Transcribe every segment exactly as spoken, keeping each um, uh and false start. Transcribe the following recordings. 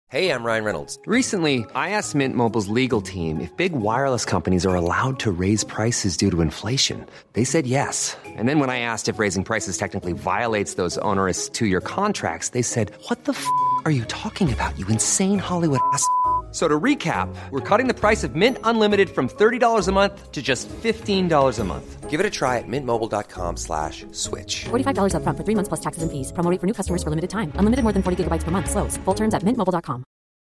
Hey, I'm Ryan Reynolds. Recently, I asked Mint Mobile's legal team if big wireless companies are allowed to raise prices due to inflation. They said yes. And then when I asked if raising prices technically violates those onerous two-year contracts, they said, what the f*** are you talking about, you insane Hollywood ass f- So to recap, we're cutting the price of Mint Unlimited from thirty dollars a month to just fifteen dollars a month. Give it a try at mintmobile.com slash switch. forty-five dollars up front for three months plus taxes and fees. Promo rate for new customers for limited time. Unlimited more than forty gigabytes per month. Slows full terms at mint mobile dot com.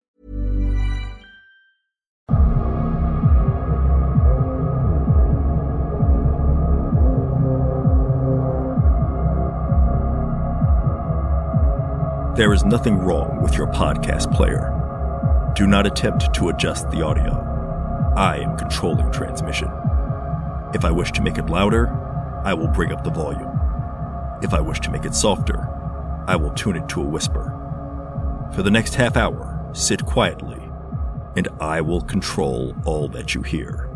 There is nothing wrong with your podcast player. Do not attempt to adjust the audio. I am controlling transmission. If I wish to make it louder, I will bring up the volume. If I wish to make it softer, I will tune it to a whisper. For the next half hour, sit quietly, and I will control all that you hear.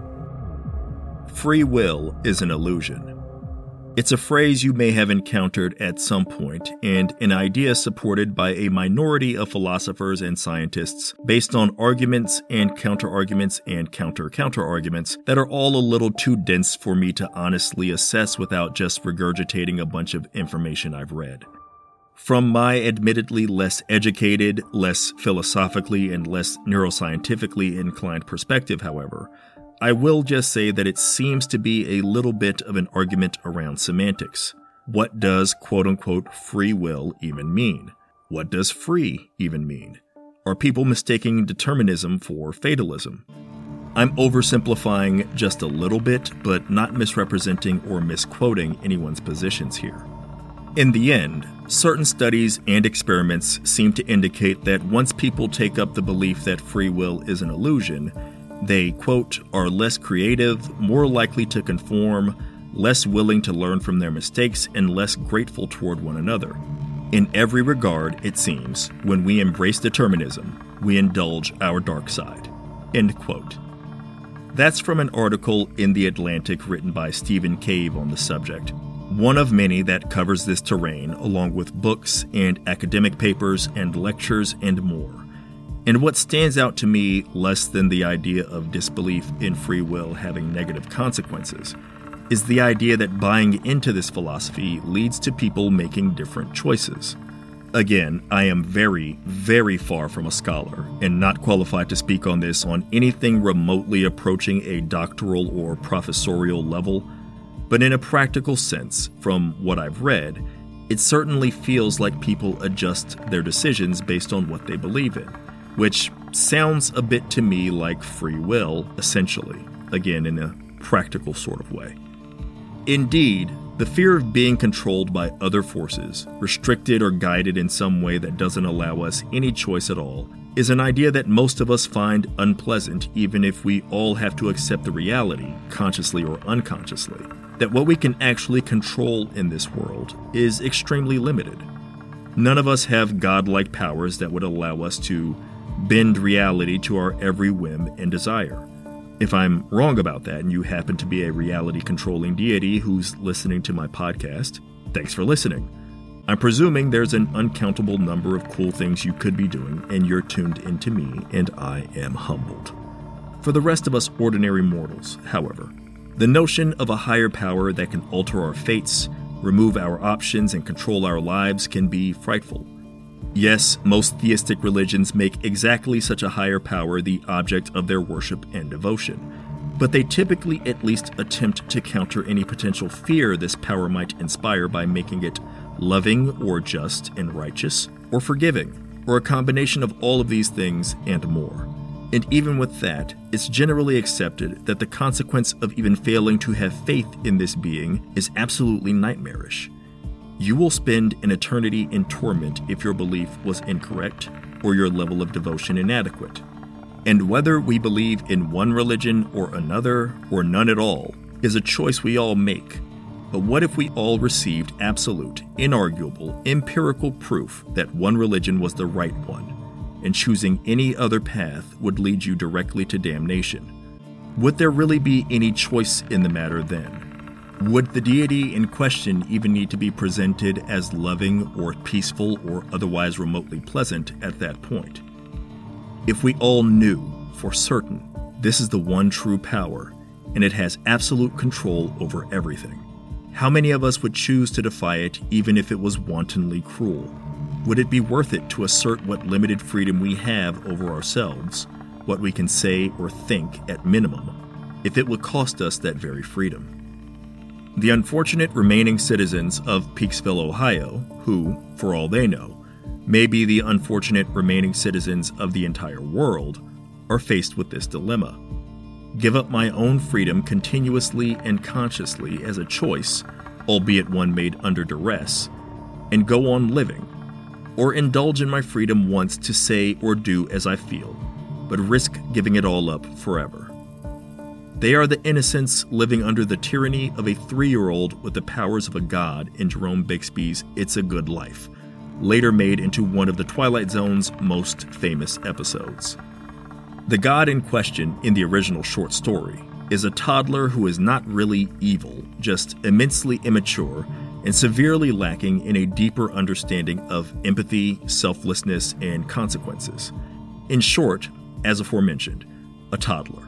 Free will is an illusion. It's a phrase you may have encountered at some point, and an idea supported by a minority of philosophers and scientists based on arguments and counter-arguments and counter-counter-arguments that are all a little too dense for me to honestly assess without just regurgitating a bunch of information I've read. From my admittedly less educated, less philosophically, and less neuroscientifically inclined perspective, however, I will just say that it seems to be a little bit of an argument around semantics. What does quote-unquote free will even mean? What does free even mean? Are people mistaking determinism for fatalism? I'm oversimplifying just a little bit, but not misrepresenting or misquoting anyone's positions here. In the end, certain studies and experiments seem to indicate that once people take up the belief that free will is an illusion, they, quote, are less creative, more likely to conform, less willing to learn from their mistakes, and less grateful toward one another. In every regard, it seems, when we embrace determinism, we indulge our dark side. End quote. That's from an article in The Atlantic written by Stephen Cave on the subject, one of many that covers this terrain, along with books and academic papers and lectures and more. And what stands out to me less than the idea of disbelief in free will having negative consequences is the idea that buying into this philosophy leads to people making different choices. Again, I am very, very far from a scholar and not qualified to speak on this on anything remotely approaching a doctoral or professorial level, but in a practical sense, from what I've read, it certainly feels like people adjust their decisions based on what they believe in. Which sounds a bit to me like free will, essentially, again in a practical sort of way. Indeed, the fear of being controlled by other forces, restricted or guided in some way that doesn't allow us any choice at all, is an idea that most of us find unpleasant even if we all have to accept the reality, consciously or unconsciously, that what we can actually control in this world is extremely limited. None of us have godlike powers that would allow us to bend reality to our every whim and desire. If I'm wrong about that and you happen to be a reality-controlling deity who's listening to my podcast, thanks for listening. I'm presuming there's an uncountable number of cool things you could be doing, and you're tuned into me, and I am humbled. For the rest of us ordinary mortals, however, the notion of a higher power that can alter our fates, remove our options, and control our lives can be frightful. Yes, most theistic religions make exactly such a higher power the object of their worship and devotion, but they typically at least attempt to counter any potential fear this power might inspire by making it loving or just and righteous, or forgiving, or a combination of all of these things and more. And even with that, it's generally accepted that the consequence of even failing to have faith in this being is absolutely nightmarish. You will spend an eternity in torment if your belief was incorrect or your level of devotion inadequate. And whether we believe in one religion or another, or none at all, is a choice we all make. But what if we all received absolute, inarguable, empirical proof that one religion was the right one, and choosing any other path would lead you directly to damnation? Would there really be any choice in the matter then? Would the deity in question even need to be presented as loving or peaceful or otherwise remotely pleasant at that point? If we all knew, for certain, this is the one true power, and it has absolute control over everything, how many of us would choose to defy it even if it was wantonly cruel? Would it be worth it to assert what limited freedom we have over ourselves, what we can say or think at minimum, if it would cost us that very freedom? The unfortunate remaining citizens of Peaksville, Ohio, who, for all they know, may be the unfortunate remaining citizens of the entire world, are faced with this dilemma. Give up my own freedom continuously and consciously as a choice, albeit one made under duress, and go on living, or indulge in my freedom once to say or do as I feel, but risk giving it all up forever. They are the innocents living under the tyranny of a three-year-old with the powers of a god in Jerome Bixby's It's a Good Life, later made into one of the Twilight Zone's most famous episodes. The god in question in the original short story is a toddler who is not really evil, just immensely immature and severely lacking in a deeper understanding of empathy, selflessness, and consequences. In short, as aforementioned, a toddler.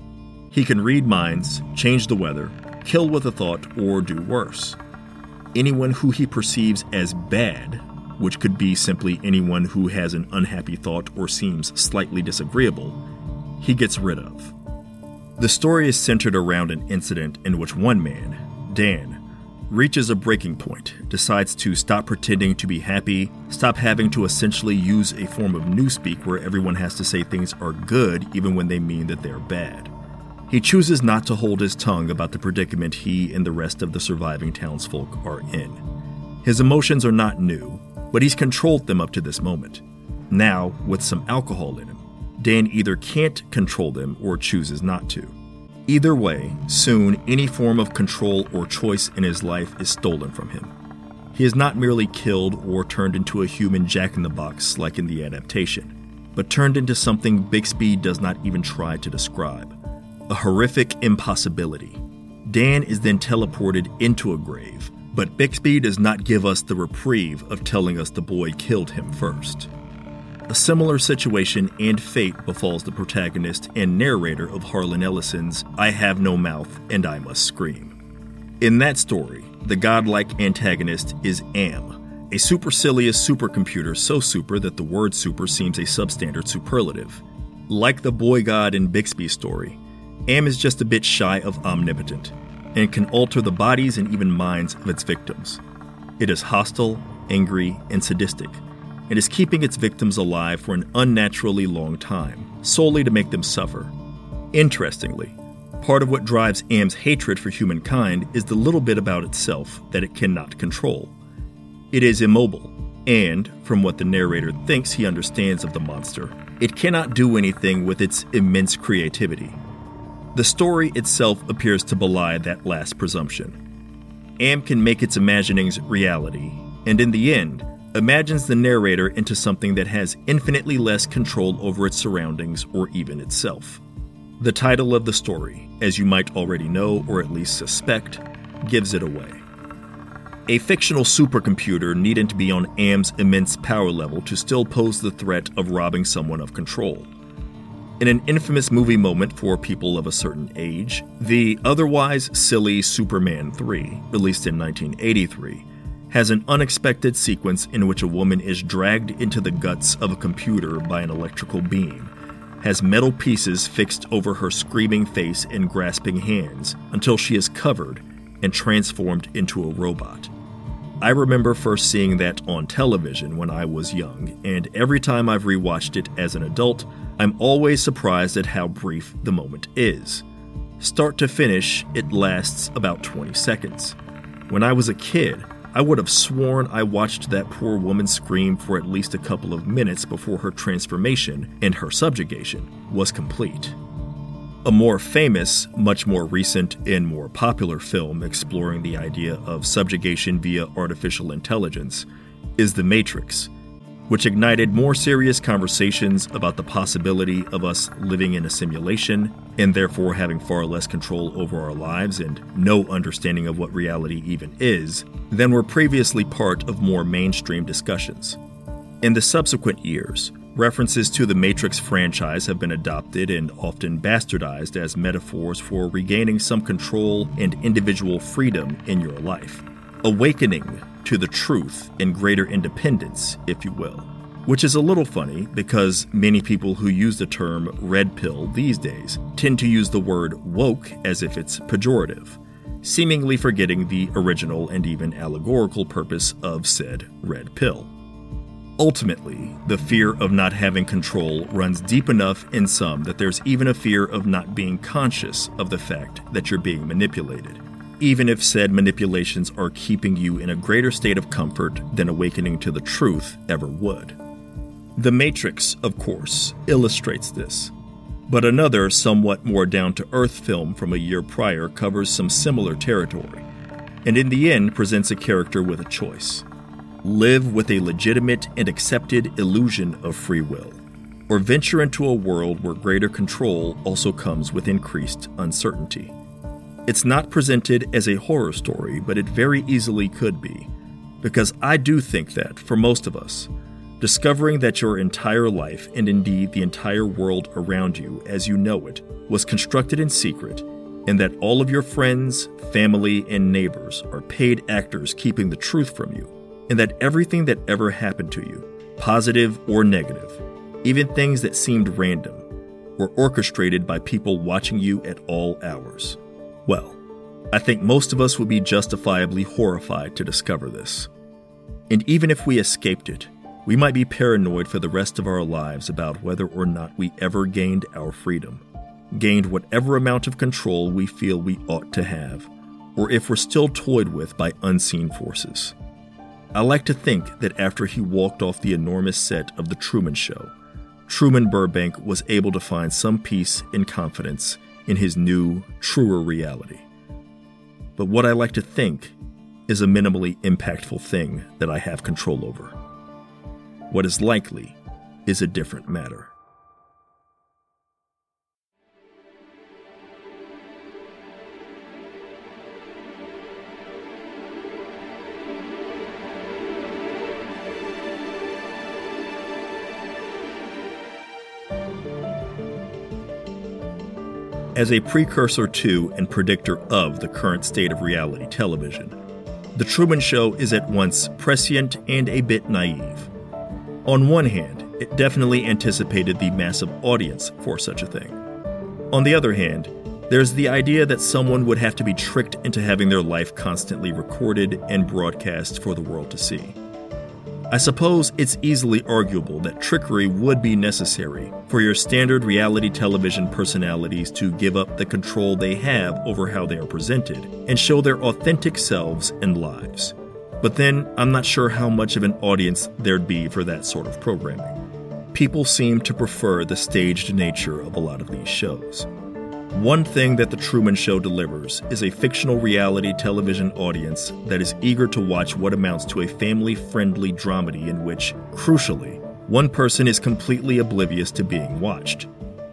He can read minds, change the weather, kill with a thought, or do worse. Anyone who he perceives as bad, which could be simply anyone who has an unhappy thought or seems slightly disagreeable, he gets rid of. The story is centered around an incident in which one man, Dan, reaches a breaking point, decides to stop pretending to be happy, stop having to essentially use a form of newspeak where everyone has to say things are good even when they mean that they're bad. He chooses not to hold his tongue about the predicament he and the rest of the surviving townsfolk are in. His emotions are not new, but he's controlled them up to this moment. Now, with some alcohol in him, Dan either can't control them or chooses not to. Either way, soon any form of control or choice in his life is stolen from him. He is not merely killed or turned into a human jack-in-the-box like in the adaptation, but turned into something Bixby does not even try to describe. A horrific impossibility. Dan is then teleported into a grave, but Bixby does not give us the reprieve of telling us the boy killed him first. A similar situation and fate befalls the protagonist and narrator of Harlan Ellison's I Have No Mouth and I Must Scream. In that story, the godlike antagonist is Am, a supercilious supercomputer so super that the word super seems a substandard superlative. Like the boy god in Bixby's story, Am is just a bit shy of omnipotent, and can alter the bodies and even minds of its victims. It is hostile, angry, and sadistic, and is keeping its victims alive for an unnaturally long time, solely to make them suffer. Interestingly, part of what drives Am's hatred for humankind is the little bit about itself that it cannot control. It is immobile, and, from what the narrator thinks he understands of the monster, it cannot do anything with its immense creativity. The story itself appears to belie that last presumption. Am can make its imaginings reality, and in the end, imagines the narrator into something that has infinitely less control over its surroundings or even itself. The title of the story, as you might already know or at least suspect, gives it away. A fictional supercomputer needn't be on Am's immense power level to still pose the threat of robbing someone of control. In an infamous movie moment for people of a certain age, the otherwise silly Superman three, released in nineteen eighty-three, has an unexpected sequence in which a woman is dragged into the guts of a computer by an electrical beam, has metal pieces fixed over her screaming face and grasping hands until she is covered and transformed into a robot. I remember first seeing that on television when I was young, and every time I've rewatched it as an adult, I'm always surprised at how brief the moment is. Start to finish, it lasts about twenty seconds. When I was a kid, I would have sworn I watched that poor woman scream for at least a couple of minutes before her transformation and her subjugation was complete. A more famous, much more recent, and more popular film exploring the idea of subjugation via artificial intelligence is The Matrix, which ignited more serious conversations about the possibility of us living in a simulation and therefore having far less control over our lives and no understanding of what reality even is than were previously part of more mainstream discussions. In the subsequent years, References to the Matrix franchise have been adopted and often bastardized as metaphors for regaining some control and individual freedom in your life. Awakening to the truth and greater independence, if you will. Which is a little funny because many people who use the term red pill these days tend to use the word woke as if it's pejorative, seemingly forgetting the original and even allegorical purpose of said red pill. Ultimately, the fear of not having control runs deep enough in some that there's even a fear of not being conscious of the fact that you're being manipulated, even if said manipulations are keeping you in a greater state of comfort than awakening to the truth ever would. The Matrix, of course, illustrates this, but another, somewhat more down-to-earth film from a year prior covers some similar territory, and in the end presents a character with a choice. Live with a legitimate and accepted illusion of free will, or venture into a world where greater control also comes with increased uncertainty. It's not presented as a horror story, but it very easily could be, because I do think that, for most of us, discovering that your entire life, and indeed the entire world around you as you know it, was constructed in secret, and that all of your friends, family, and neighbors are paid actors keeping the truth from you, and that everything that ever happened to you, positive or negative, even things that seemed random, were orchestrated by people watching you at all hours. Well, I think most of us would be justifiably horrified to discover this. And even if we escaped it, we might be paranoid for the rest of our lives about whether or not we ever gained our freedom, gained whatever amount of control we feel we ought to have, or if we're still toyed with by unseen forces. I like to think that after he walked off the enormous set of The Truman Show, Truman Burbank was able to find some peace and confidence in his new, truer reality. But what I like to think is a minimally impactful thing that I have control over. What is likely is a different matter. As a precursor to and predictor of the current state of reality television, The Truman Show is at once prescient and a bit naive. On one hand, it definitely anticipated the massive audience for such a thing. On the other hand, there's the idea that someone would have to be tricked into having their life constantly recorded and broadcast for the world to see. I suppose it's easily arguable that trickery would be necessary for your standard reality television personalities to give up the control they have over how they are presented and show their authentic selves and lives. But then, I'm not sure how much of an audience there'd be for that sort of programming. People seem to prefer the staged nature of a lot of these shows. One thing that The Truman Show delivers is a fictional reality television audience that is eager to watch what amounts to a family-friendly dramedy in which, crucially, one person is completely oblivious to being watched.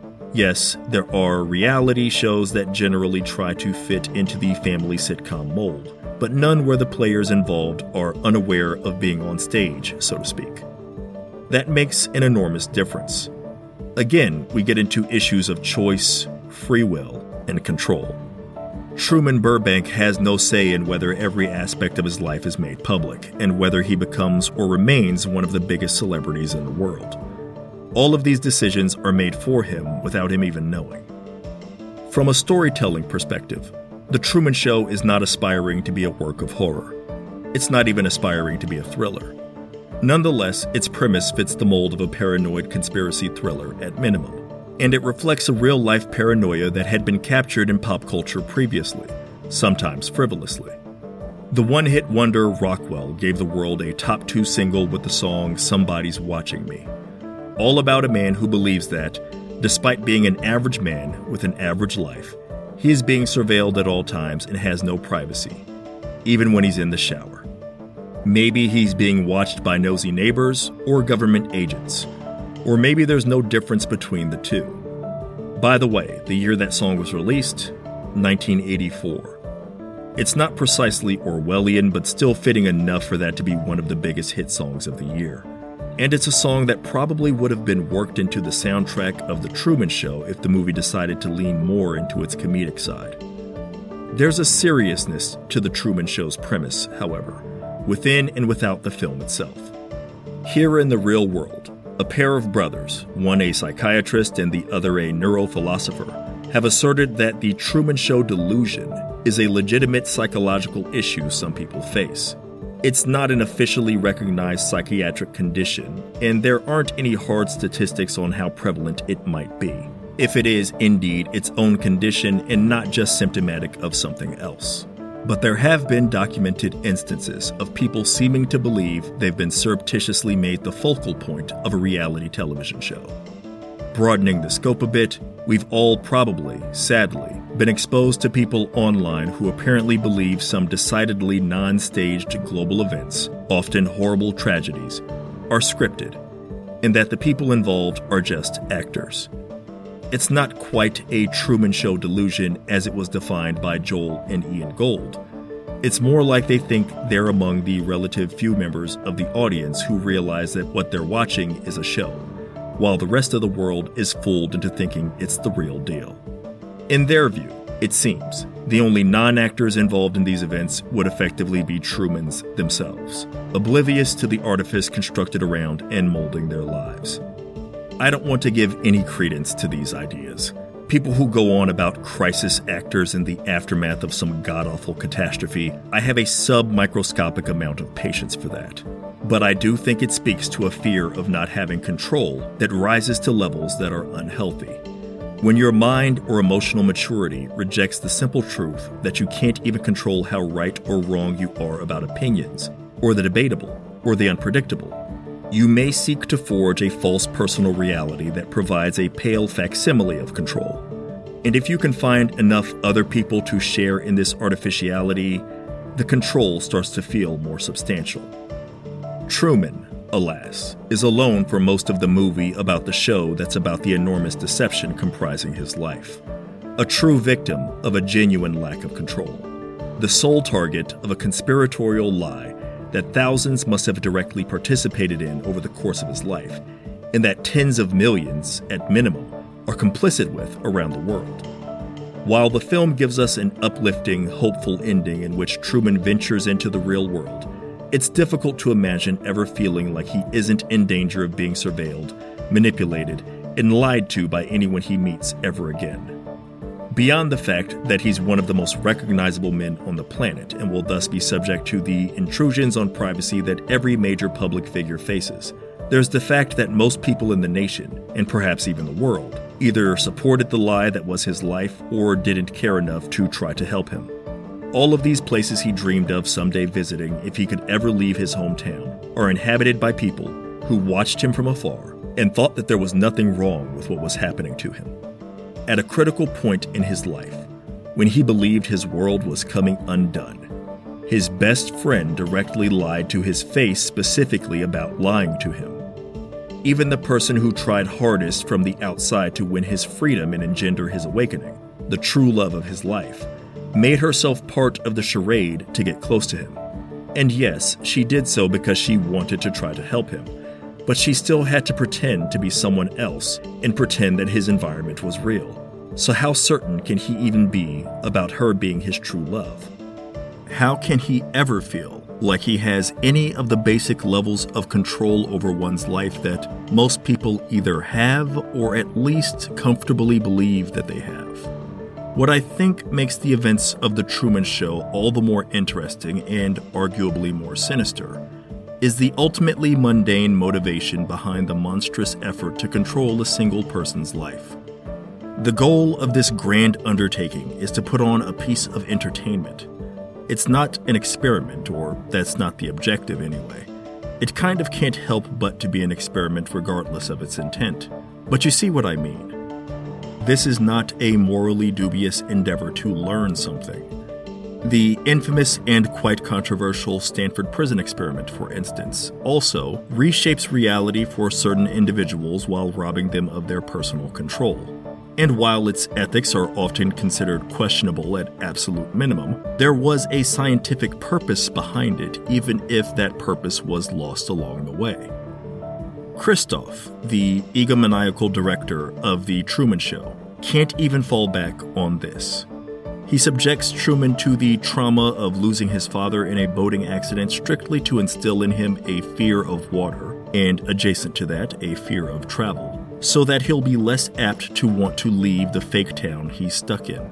Yes, there are reality shows that generally try to fit into the family sitcom mold, but none where the players involved are unaware of being on stage, so to speak. That makes an enormous difference. Again, we get into issues of choice, free will, and control. Truman Burbank has no say in whether every aspect of his life is made public, and whether he becomes or remains one of the biggest celebrities in the world. All of these decisions are made for him without him even knowing. From a storytelling perspective, The Truman Show is not aspiring to be a work of horror. It's not even aspiring to be a thriller. Nonetheless, its premise fits the mold of a paranoid conspiracy thriller at minimum, and it reflects a real-life paranoia that had been captured in pop culture previously, sometimes frivolously. The one-hit wonder Rockwell gave the world a top two single with the song Somebody's Watching Me, all about a man who believes that, despite being an average man with an average life, he is being surveilled at all times and has no privacy, even when he's in the shower. Maybe he's being watched by nosy neighbors or government agents, or maybe there's no difference between the two. By the way, the year that song was released, nineteen eighty-four. It's not precisely Orwellian, but still fitting enough for that to be one of the biggest hit songs of the year. and it's a song that probably would have been worked into the soundtrack of The Truman Show if the movie decided to lean more into its comedic side. There's a seriousness to The Truman Show's premise, however, within and without the film itself. Here in the real world, a pair of brothers, one a psychiatrist and the other a neurophilosopher, have asserted that the Truman Show delusion is a legitimate psychological issue some people face. It's not an officially recognized psychiatric condition, and there aren't any hard statistics on how prevalent it might be, if it is indeed its own condition and not just symptomatic of something else. But there have been documented instances of people seeming to believe they've been surreptitiously made the focal point of a reality television show. Broadening the scope a bit, we've all probably, sadly, been exposed to people online who apparently believe some decidedly non-staged global events, often horrible tragedies, are scripted, and that the people involved are just actors. It's not quite a Truman Show delusion as it was defined by Joel and Ian Gold. It's more like they think they're among the relative few members of the audience who realize that what they're watching is a show, while the rest of the world is fooled into thinking it's the real deal. In their view, it seems, the only non-actors involved in these events would effectively be Trumans themselves, oblivious to the artifice constructed around and molding their lives. I don't want to give any credence to these ideas. People who go on about crisis actors in the aftermath of some god-awful catastrophe, I have a sub-microscopic amount of patience for that. But I do think it speaks to a fear of not having control that rises to levels that are unhealthy. When your mind or emotional maturity rejects the simple truth that you can't even control how right or wrong you are about opinions, or the debatable, or the unpredictable, you may seek to forge a false personal reality that provides a pale facsimile of control. And if you can find enough other people to share in this artificiality, the control starts to feel more substantial. Truman, alas, is alone for most of the movie about the show that's about the enormous deception comprising his life. A true victim of a genuine lack of control. The sole target of a conspiratorial lie that thousands must have directly participated in over the course of his life, and that tens of millions, at minimum, are complicit with around the world. While the film gives us an uplifting, hopeful ending in which Truman ventures into the real world, it's difficult to imagine ever feeling like he isn't in danger of being surveilled, manipulated, and lied to by anyone he meets ever again. Beyond the fact that he's one of the most recognizable men on the planet and will thus be subject to the intrusions on privacy that every major public figure faces, there's the fact that most people in the nation, and perhaps even the world, either supported the lie that was his life or didn't care enough to try to help him. All of these places he dreamed of someday visiting if he could ever leave his hometown are inhabited by people who watched him from afar and thought that there was nothing wrong with what was happening to him. At a critical point in his life, when he believed his world was coming undone, his best friend directly lied to his face specifically about lying to him. Even the person who tried hardest from the outside to win his freedom and engender his awakening, the true love of his life, made herself part of the charade to get close to him. And yes, she did so because she wanted to try to help him, but she still had to pretend to be someone else and pretend that his environment was real. So how certain can he even be about her being his true love? How can he ever feel like he has any of the basic levels of control over one's life that most people either have or at least comfortably believe that they have? What I think makes the events of The Truman Show all the more interesting and arguably more sinister is the ultimately mundane motivation behind the monstrous effort to control a single person's life. The goal of this grand undertaking is to put on a piece of entertainment. It's not an experiment, or that's not the objective anyway. It kind of can't help but to be an experiment regardless of its intent. But you see what I mean. This is not a morally dubious endeavor to learn something. The infamous and quite controversial Stanford Prison Experiment, for instance, also reshapes reality for certain individuals while robbing them of their personal control. And while its ethics are often considered questionable at absolute minimum, there was a scientific purpose behind it, even if that purpose was lost along the way. Christof, the egomaniacal director of The Truman Show, can't even fall back on this. He subjects Truman to the trauma of losing his father in a boating accident strictly to instill in him a fear of water, and adjacent to that, a fear of travel, so that he'll be less apt to want to leave the fake town he's stuck in.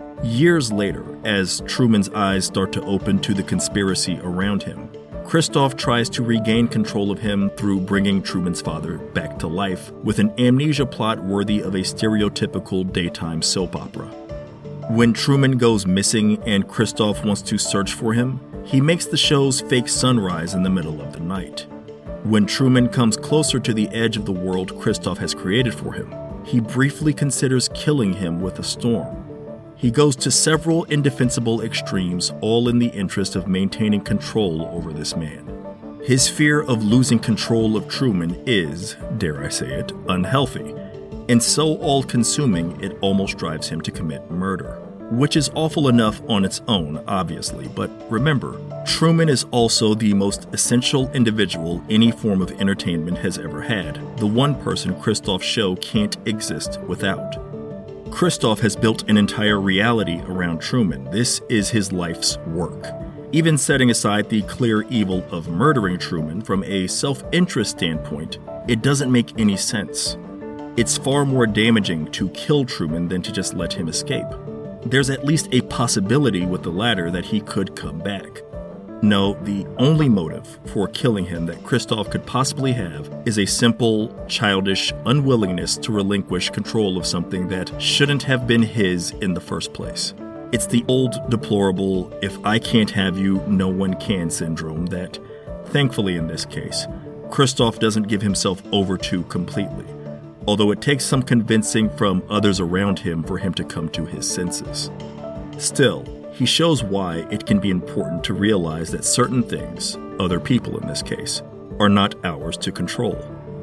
Years later, as Truman's eyes start to open to the conspiracy around him, Christof tries to regain control of him through bringing Truman's father back to life with an amnesia plot worthy of a stereotypical daytime soap opera. When Truman goes missing and Christof wants to search for him, he makes the show's fake sunrise in the middle of the night. When Truman comes closer to the edge of the world Christof has created for him, he briefly considers killing him with a storm. He goes to several indefensible extremes, all in the interest of maintaining control over this man. His fear of losing control of Truman is, dare I say it, unhealthy, and so all-consuming it almost drives him to commit murder. Which is awful enough on its own, obviously, but remember, Truman is also the most essential individual any form of entertainment has ever had, the one person Christof's show can't exist without. Christof has built an entire reality around Truman. This is his life's work. Even setting aside the clear evil of murdering Truman from a self-interest standpoint, it doesn't make any sense. It's far more damaging to kill Truman than to just let him escape. There's at least a possibility with the latter that he could come back. No, the only motive for killing him that Christof could possibly have is a simple, childish unwillingness to relinquish control of something that shouldn't have been his in the first place. It's the old deplorable, if I can't have you, no one can syndrome that, thankfully in this case, Christof doesn't give himself over to completely, although it takes some convincing from others around him for him to come to his senses. Still, he shows why it can be important to realize that certain things, other people in this case, are not ours to control.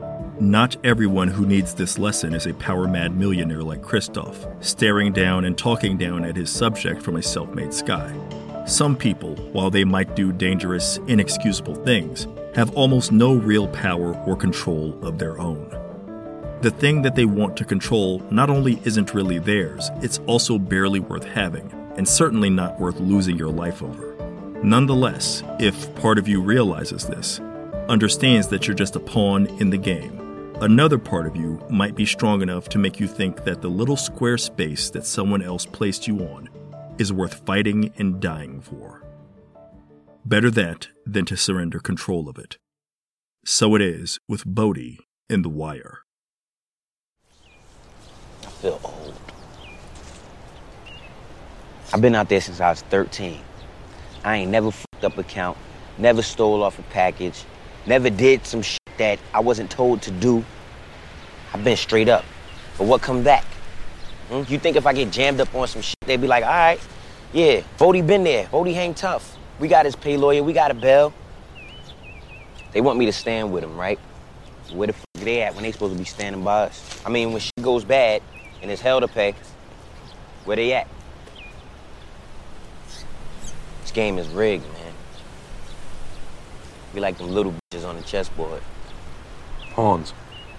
Not everyone who needs this lesson is a power-mad millionaire like Christof, staring down and talking down at his subject from a self-made sky. Some people, while they might do dangerous, inexcusable things, have almost no real power or control of their own. The thing that they want to control not only isn't really theirs, it's also barely worth having, and certainly not worth losing your life over. Nonetheless, if part of you realizes this, understands that you're just a pawn in the game, another part of you might be strong enough to make you think that the little square space that someone else placed you on is worth fighting and dying for. Better that than to surrender control of it. So it is with Bodhi in The Wire. I feel old. I've been out there since I was thirteen. I ain't never fucked up a count, never stole off a package, never did some shit that I wasn't told to do. I've been straight up. But what come back? Hmm? You think if I get jammed up on some shit, they'd be like, all right, yeah, Bodhi been there, Bodhi hang tough. We got his pay lawyer, we got a bail. They want me to stand with him, right? Where the fuck are they at when they supposed to be standing by us? I mean, when shit goes bad and it's hell to pay, where they at? This game is rigged, man. We like them little bitches on the chessboard. Pawns.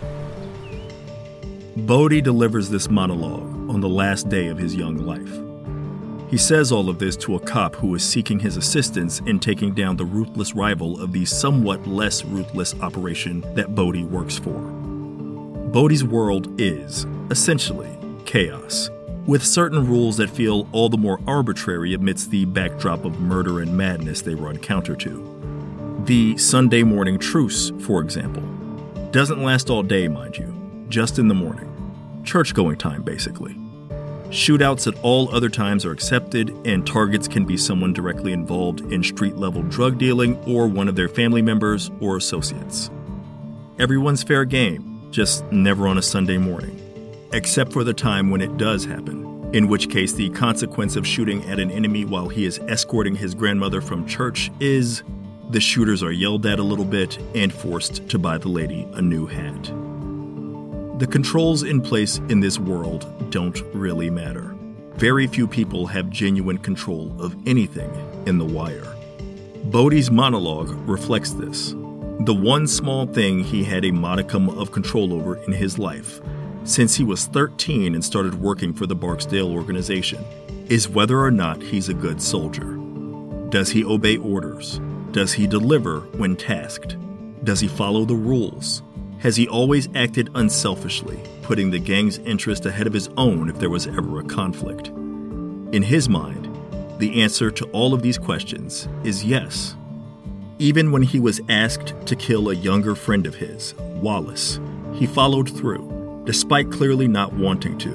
Bodhi delivers this monologue on the last day of his young life. He says all of this to a cop who is seeking his assistance in taking down the ruthless rival of the somewhat less ruthless operation that Bodhi works for. Bodhi's world is, essentially, chaos, with certain rules that feel all the more arbitrary amidst the backdrop of murder and madness they run counter to. The Sunday morning truce, for example, doesn't last all day, mind you, just in the morning. Church-going time, basically. Shootouts at all other times are accepted, and targets can be someone directly involved in street-level drug dealing or one of their family members or associates. Everyone's fair game, just never on a Sunday morning. Except for the time when it does happen, in which case the consequence of shooting at an enemy while he is escorting his grandmother from church is the shooters are yelled at a little bit and forced to buy the lady a new hat. The controls in place in this world don't really matter. Very few people have genuine control of anything in The Wire. Bodhi's monologue reflects this. The one small thing he had a modicum of control over in his life, since he was thirteen and started working for the Barksdale organization, is whether or not he's a good soldier. Does he obey orders? Does he deliver when tasked? Does he follow the rules? Has he always acted unselfishly, putting the gang's interest ahead of his own if there was ever a conflict? In his mind, the answer to all of these questions is yes. Even when he was asked to kill a younger friend of his, Wallace, he followed through, despite clearly not wanting to.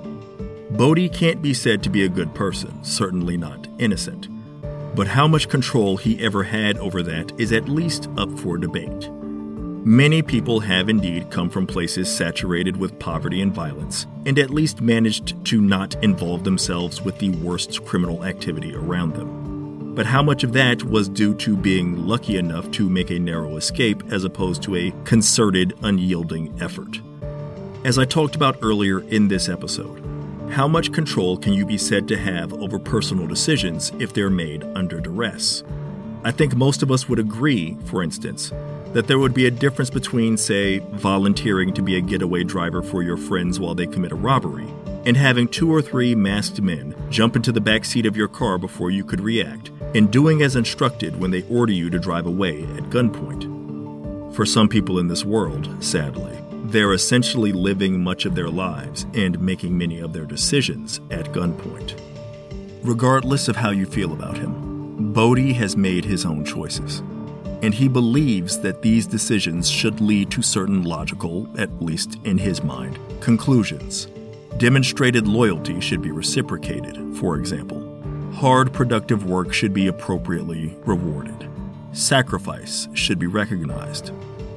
Bodhi can't be said to be a good person, certainly not innocent. But how much control he ever had over that is at least up for debate. Many people have indeed come from places saturated with poverty and violence, and at least managed to not involve themselves with the worst criminal activity around them. But how much of that was due to being lucky enough to make a narrow escape as opposed to a concerted, unyielding effort? As I talked about earlier in this episode, how much control can you be said to have over personal decisions if they're made under duress? I think most of us would agree, for instance, that there would be a difference between, say, volunteering to be a getaway driver for your friends while they commit a robbery, and having two or three masked men jump into the back seat of your car before you could react, and doing as instructed when they order you to drive away at gunpoint. For some people in this world, sadly, they're essentially living much of their lives and making many of their decisions at gunpoint. Regardless of how you feel about him, Bodhi has made his own choices, and he believes that these decisions should lead to certain logical, at least in his mind, conclusions. Demonstrated loyalty should be reciprocated, for example. Hard, productive work should be appropriately rewarded. Sacrifice should be recognized.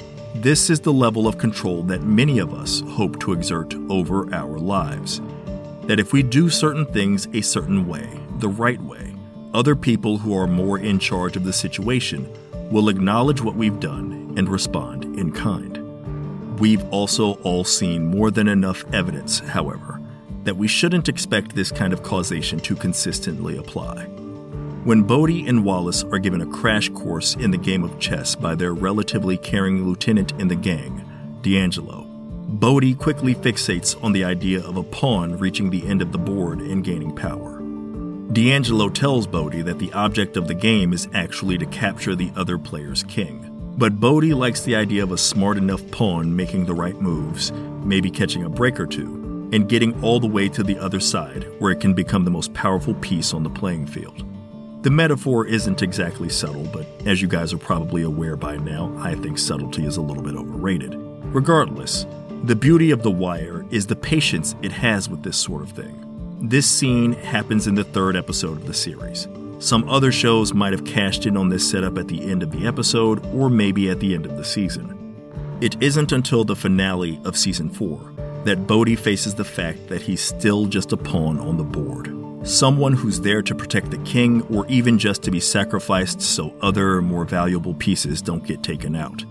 This is the level of control that many of us hope to exert over our lives. That if we do certain things a certain way, the right way, other people who are more in charge of the situation will acknowledge what we've done and respond in kind. We've also all seen more than enough evidence, however, that we shouldn't expect this kind of causation to consistently apply. When Bodhi and Wallace are given a crash course in the game of chess by their relatively caring lieutenant in the gang, D'Angelo, Bodhi quickly fixates on the idea of a pawn reaching the end of the board and gaining power. D'Angelo tells Bodhi that the object of the game is actually to capture the other player's king. But Bodhi likes the idea of a smart enough pawn making the right moves, maybe catching a break or two, and getting all the way to the other side where it can become the most powerful piece on the playing field. The metaphor isn't exactly subtle, but as you guys are probably aware by now, I think subtlety is a little bit overrated. Regardless, the beauty of The Wire is the patience it has with this sort of thing. This scene happens in the third episode of the series. Some other shows might have cashed in on this setup at the end of the episode, or maybe at the end of the season. It isn't until the finale of season four that Bodhi faces the fact that he's still just a pawn on the board. Someone who's there to protect the king, or even just to be sacrificed so other, more valuable pieces don't get taken out.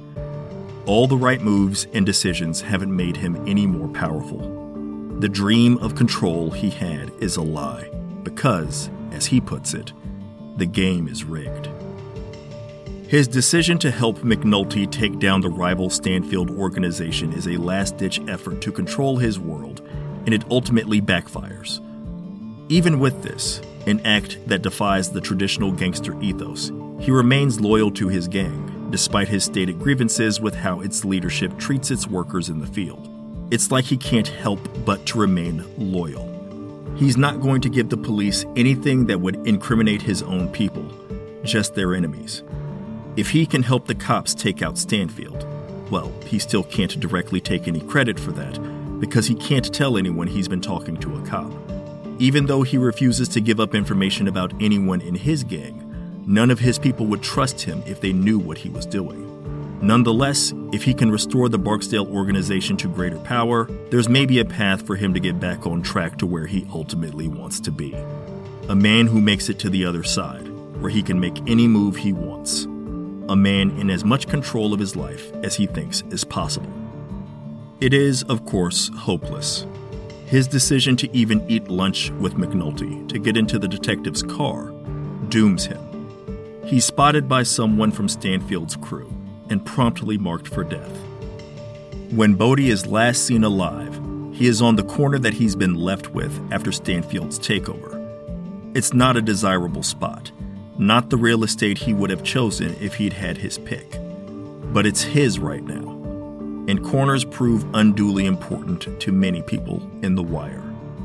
All the right moves and decisions haven't made him any more powerful. The dream of control he had is a lie, because, as he puts it, the game is rigged. His decision to help McNulty take down the rival Stanfield organization is a last-ditch effort to control his world, and it ultimately backfires. Even with this, an act that defies the traditional gangster ethos, he remains loyal to his gang, despite his stated grievances with how its leadership treats its workers in the field. It's like he can't help but to remain loyal. He's not going to give the police anything that would incriminate his own people, just their enemies. If he can help the cops take out Stanfield, well, he still can't directly take any credit for that, because he can't tell anyone he's been talking to a cop. Even though he refuses to give up information about anyone in his gang, none of his people would trust him if they knew what he was doing. Nonetheless, if he can restore the Barksdale organization to greater power, there's maybe a path for him to get back on track to where he ultimately wants to be. A man who makes it to the other side, where he can make any move he wants. A man in as much control of his life as he thinks is possible. It is, of course, hopeless. His decision to even eat lunch with McNulty to get into the detective's car dooms him. He's spotted by someone from Stanfield's crew, and promptly marked for death. When Bodhi is last seen alive, he is on the corner that he's been left with after Stanfield's takeover. It's not a desirable spot, not the real estate he would have chosen if he'd had his pick. But it's his right now, and corners prove unduly important to many people in The Wire.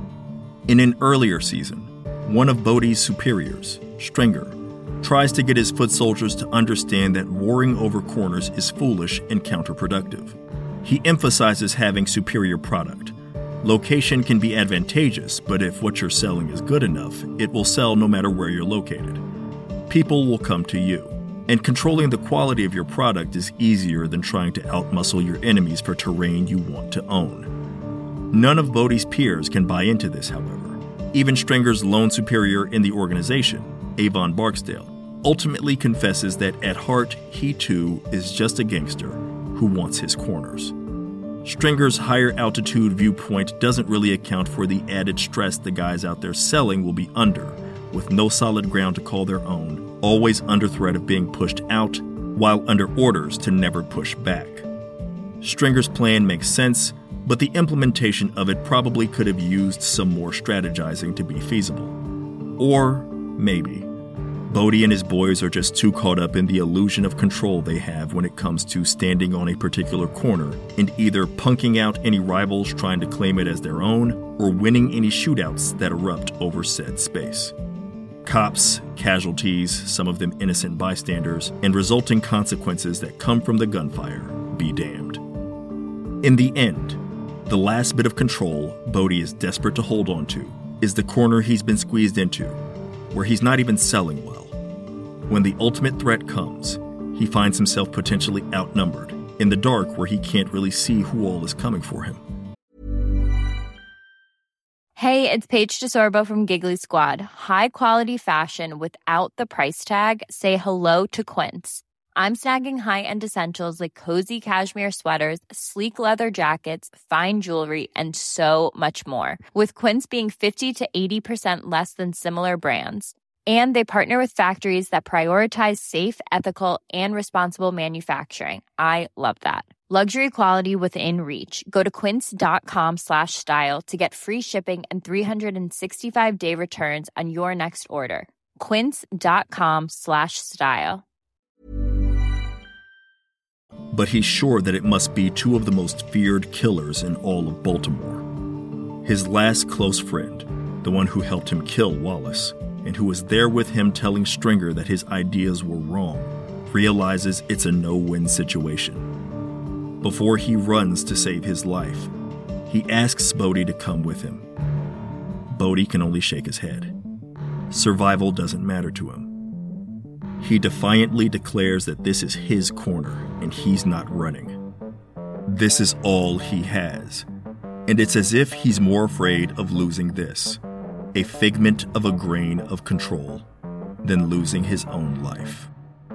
In an earlier season, one of Bodhi's superiors, Stringer, tries to get his foot soldiers to understand that warring over corners is foolish and counterproductive. He emphasizes having superior product. Location can be advantageous, but if what you're selling is good enough, it will sell no matter where you're located. People will come to you, and controlling the quality of your product is easier than trying to outmuscle your enemies for terrain you want to own. None of Bodhi's peers can buy into this, however. Even Stringer's lone superior in the organization, Avon Barksdale, ultimately confesses that at heart, he too is just a gangster who wants his corners. Stringer's higher altitude viewpoint doesn't really account for the added stress the guys out there selling will be under, with no solid ground to call their own, always under threat of being pushed out, while under orders to never push back. Stringer's plan makes sense, but the implementation of it probably could have used some more strategizing to be feasible. Or maybe Bodhi and his boys are just too caught up in the illusion of control they have when it comes to standing on a particular corner and either punking out any rivals trying to claim it as their own or winning any shootouts that erupt over said space. Cops, casualties, some of them innocent bystanders, and resulting consequences that come from the gunfire be damned. In the end, the last bit of control Bodhi is desperate to hold on to is the corner he's been squeezed into, where he's not even selling well. When the ultimate threat comes, he finds himself potentially outnumbered, in the dark where he can't really see who all is coming for him. Hey, it's Paige DeSorbo from Giggly Squad. High quality fashion without the price tag. Say hello to Quince. I'm snagging high-end essentials like cozy cashmere sweaters, sleek leather jackets, fine jewelry, and so much more. With Quince being fifty to eighty percent less than similar brands. And they partner with factories that prioritize safe, ethical, and responsible manufacturing. I love that. Luxury quality within reach. Go to quince.com slash style to get free shipping and three sixty-five day returns on your next order. Quince.com slash style. But he's sure that it must be two of the most feared killers in all of Baltimore. His last close friend, the one who helped him kill Wallace, and who was there with him telling Stringer that his ideas were wrong, realizes it's a no-win situation. Before he runs to save his life, he asks Bodhi to come with him. Bodhi can only shake his head. Survival doesn't matter to him. He defiantly declares that this is his corner and he's not running. This is all he has, and it's as if he's more afraid of losing this, a figment of a grain of control, than losing his own life.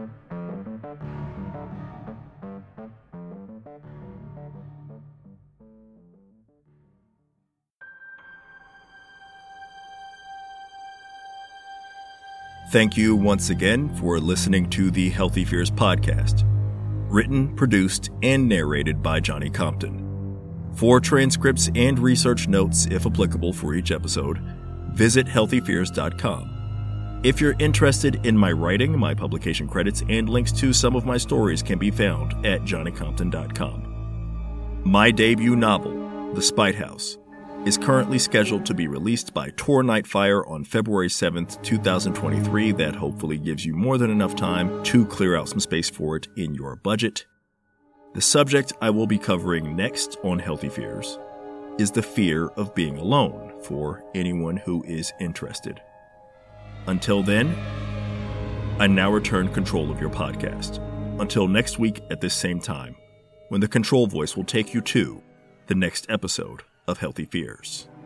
Thank you once again for listening to the Healthy Fears podcast. Written, produced, and narrated by Johnny Compton. For transcripts and research notes, if applicable, for each episode, visit healthy fears dot com. If you're interested in my writing, my publication credits, and links to some of my stories can be found at johnny compton dot com. My debut novel, The Spite House, is currently scheduled to be released by Tor Nightfire on February seventh, twenty twenty-three. That hopefully gives you more than enough time to clear out some space for it in your budget. The subject I will be covering next on Healthy Fears is the fear of being alone for anyone who is interested. Until then, I now return control of your podcast. Until next week at this same time, when the control voice will take you to the next episode of Healthy Fears.